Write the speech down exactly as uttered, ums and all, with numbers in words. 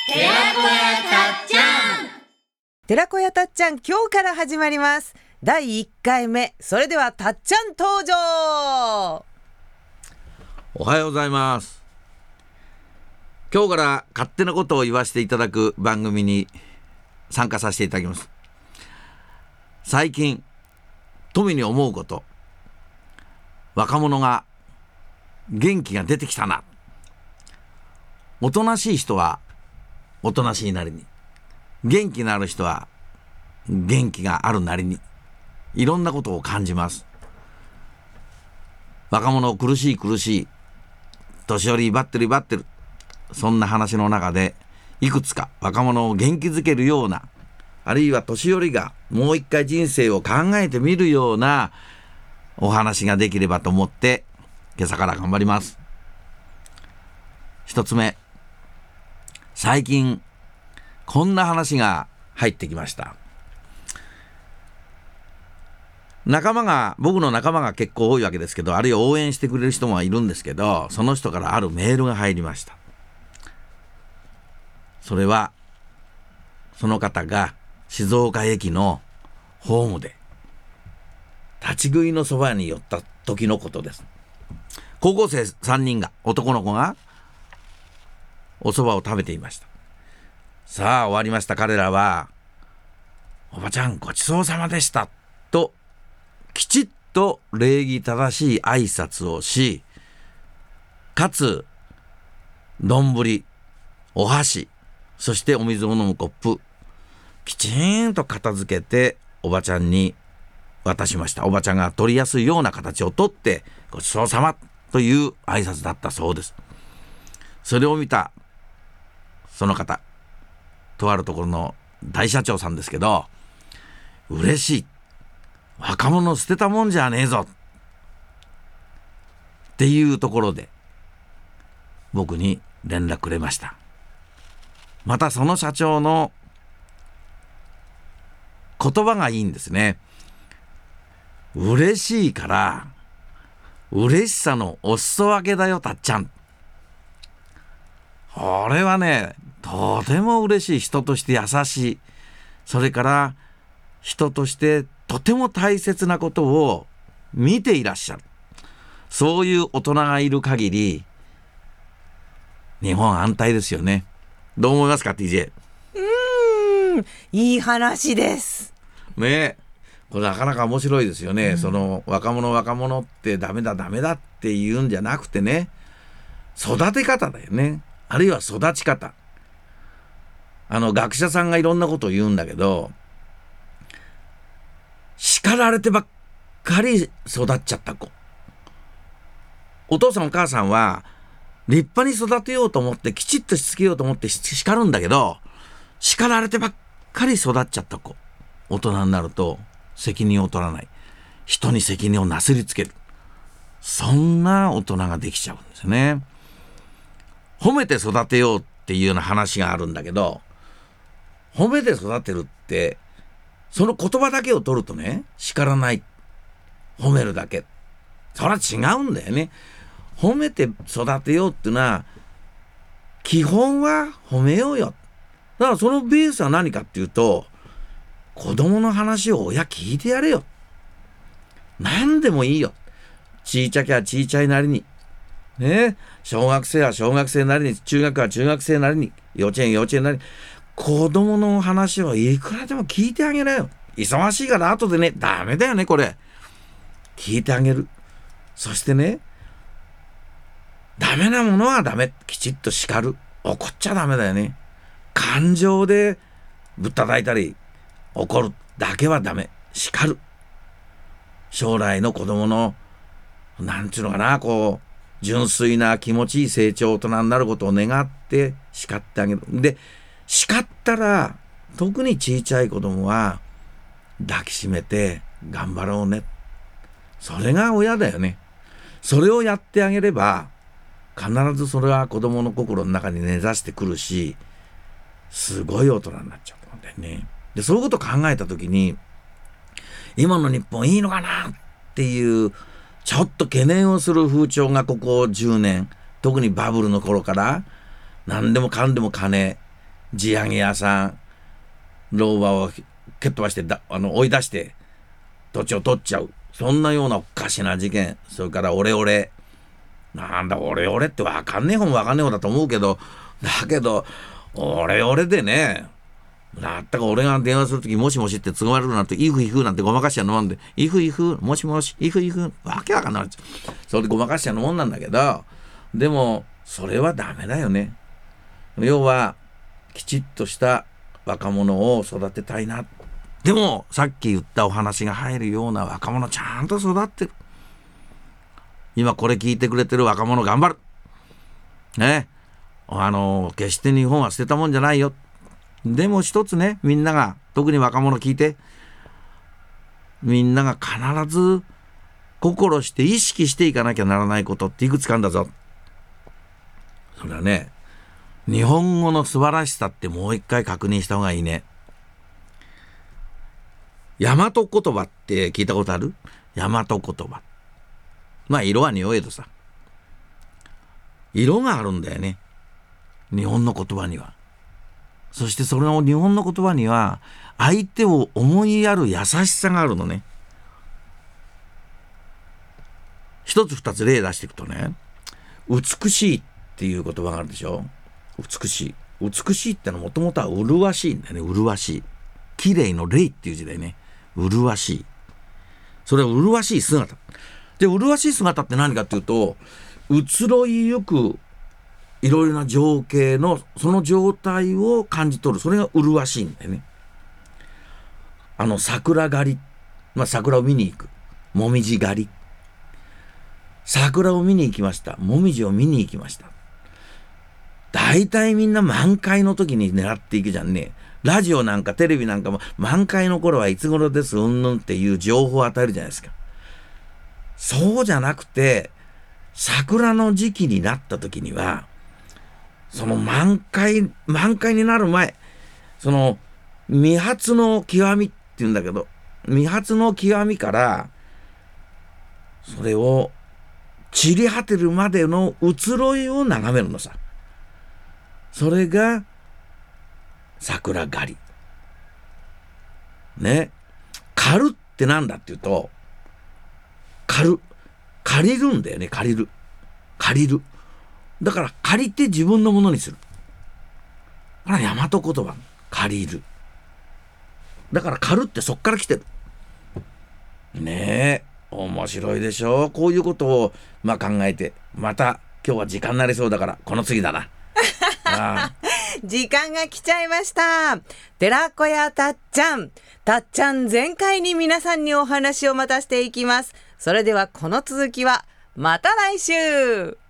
寺子屋たっちゃん。 寺子屋たっちゃん、今日から始まります。だいいっかいめ。それではたっちゃん登場。 おはようございます。今日から勝手なことを言わせていただく番組に参加させていただきます。最近富に思うこと、若者が元気が出てきたな。おとなしい人はおとなしいなりに、元気のある人は元気があるなりに、いろんなことを感じます。若者苦しい苦しい、年寄り威張ってる威張ってる、そんな話の中でいくつか若者を元気づけるような、あるいは年寄りがもう一回人生を考えてみるようなお話ができればと思って今朝から頑張ります。一つ目、最近こんな話が入ってきました。仲間が僕の仲間が結構多いわけですけど、あるいは応援してくれる人もいるんですけど、その人からあるメールが入りました。それはその方が静岡駅のホームで立ち食いのそばに寄った時のことです。高校生さんにんが、男の子がお蕎麦を食べていました。さあ終わりました。彼らは、おばちゃんごちそうさまでしたときちっと礼儀正しい挨拶をし、かつ丼、お箸、そしてお水を飲むコップ、きちんと片付けておばちゃんに渡しました。おばちゃんが取りやすいような形をとってごちそうさまという挨拶だったそうです。それを見たその方、とあるところの大社長さんですけど、嬉しい、若者捨てたもんじゃねえぞっていうところで僕に連絡くれました。またその社長の言葉がいいんですね。嬉しいから嬉しさのお裾分けだよたっちゃん。これはね、とても嬉しい。人として優しい、それから人としてとても大切なことを見ていらっしゃる、そういう大人がいる限り日本安泰ですよね。どう思いますか ティージェー。 うーん、いい話ですね。これなかなか面白いですよね、うん、その若者若者ってダメだダメだって言うんじゃなくてね、育て方だよね。あるいは育ち方。あの学者さんがいろんなことを言うんだけど、叱られてばっかり育っちゃった子、お父さんお母さんは立派に育てようと思ってきちっとしつけようと思って叱るんだけど、叱られてばっかり育っちゃった子、大人になると責任を取らない、人に責任をなすりつける、そんな大人ができちゃうんですね。褒めて育てようっていうような話があるんだけど、褒めて育てるってその言葉だけを取るとね、叱らない、褒めるだけ、それは違うんだよね。褒めて育てようっていうのは基本は褒めようよ。だからそのベースは何かっていうと、子供の話を親聞いてやれよ。何でもいいよ。ちいちゃきゃちいちゃいなりにね、小学生は小学生なりに、中学は中学生なりに、幼稚園幼稚園なりに、子供の話をいくらでも聞いてあげなよ。忙しいから後でね、ダメだよねこれ。聞いてあげる。そしてね、ダメなものはダメ、きちっと叱る。怒っちゃダメだよね。感情でぶったたいたり怒るだけはダメ。叱る。将来の子供のなんちゅうのかな、こう純粋な気持ちいい成長、大人になることを願って叱ってあげる。で、叱ったら特に小さい子供は抱きしめて頑張ろうね。それが親だよね。それをやってあげれば必ずそれは子供の心の中に根ざしてくるし、すごい大人になっちゃうんだよね。で、そういうことを考えたときに、今の日本いいのかなっていうちょっと懸念をする風潮がここじゅうねん、特にバブルの頃から何でもかんでも金、 地上げ屋さん老婆を蹴っ飛ばしてだあの追い出して土地を取っちゃう、そんなようなおかしな事件。それからオレオレ、なんだオレオレって分かんねえ方も分かんねえ方だと思うけど、だけどオレオレでね、だったか俺が電話するときもしもしって都合悪くなってイフイフなんてごまかしちゃうのもんで、イフイフもしもしイフイフわけわかんない、それでごまかしちゃうのもんなんだけど、でもそれはダメだよね。要はきちっとした若者を育てたいな。でもさっき言ったお話が入るような若者ちゃんと育ってる。今これ聞いてくれてる若者頑張るね。あの決して日本は捨てたもんじゃないよ。でも一つね、みんなが特に若者聞いて、みんなが必ず心して意識していかなきゃならないことっていくつかあるんだぞ。それはね、日本語の素晴らしさってもう一回確認した方がいいね。大和言葉って聞いたことある？大和言葉。まあ色は匂えどさ、色があるんだよね、日本の言葉には。そしてその日本の言葉には相手を思いやる優しさがあるのね。一つ二つ例出していくとね、美しいっていう言葉があるでしょ。美しい美しいってのはもともとは麗しいんだよね。麗しい、綺麗の麗っていう字だよね。麗しい、それは麗しい姿で、麗しい姿って何かっていうと、移ろいゆくいろいろな情景のその状態を感じ取る、それが麗しいんだよね。あの桜狩り、まあ桜を見に行く、もみじ狩り、桜を見に行きました、もみじを見に行きました。大体みんな満開の時に狙っていくじゃんね。ラジオなんかテレビなんかも満開の頃はいつ頃ですうんぬんっていう情報を与えるじゃないですか。そうじゃなくて、桜の時期になった時には、その満開満開になる前、その未発の極みっていうんだけど、未発の極みからそれを散り果てるまでの移ろいを眺めるのさ。それが桜狩りね。狩るってなんだっていうと、狩る借りるんだよね。借りる借りるだから借りて自分のものにする。これは大和言葉、借りる。だから狩るってそっから来てるね。え面白いでしょ。こういうことをまあ考えて、また今日は時間になりそうだからこの次だな。ああ時間が来ちゃいました。寺子屋たっちゃん、たっちゃん全開に皆さんにお話をまたしていきます。それではこの続きはまた来週。